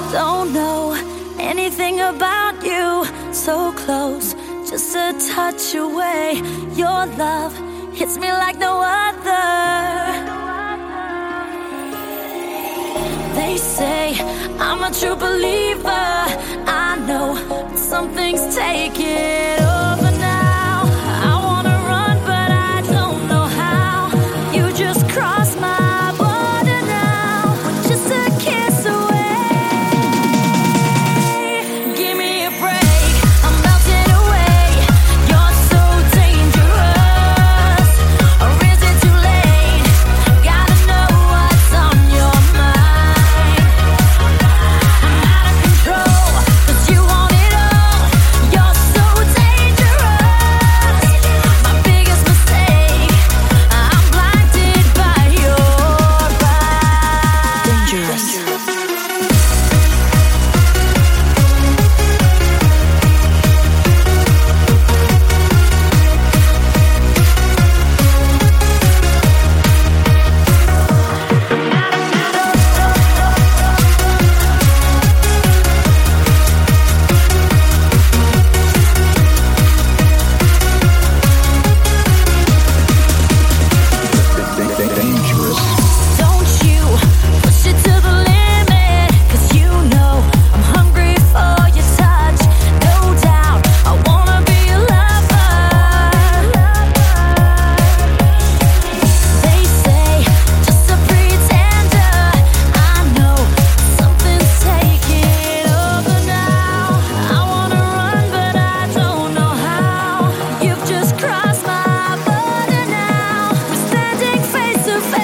Don't know anything about you. So close, just a touch away. Your love hits me like no other. They say I'm a true believer. I know something's taking over now. I wanna run, but I don't know how. You just crossed my border now. Just a kiss away. Give me a break. I'm melting away. You're so dangerous. Or is it too late? Gotta know what's on your mind. I'm out of control, 'cause you want it all. You're so dangerous. My biggest mistake, I'm blinded by your eyes. Dangerous. Don't you push it to the limit, 'cause you know I'm hungry for your touch. No doubt I wanna be a lover. They say just a pretender. I know something's taking over now. I wanna run, but I don't know how. You've just crossed my border now. We're standing face to face.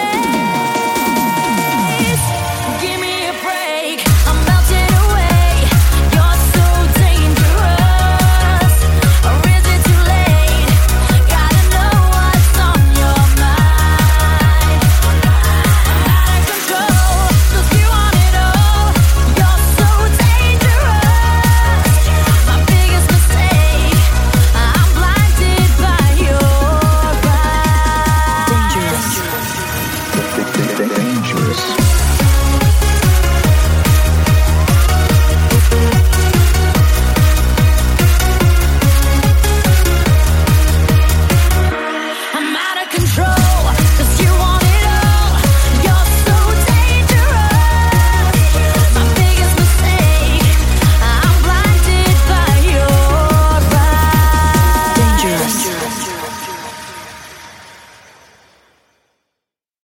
Give me a break. I'm melting away. You're so dangerous. Or is it too late? Gotta know what's on your mind. I'm out of control, 'cause you want it all. You're so dangerous. My biggest mistake, I'm blinded by your eyes. Dangerous. Dangerous.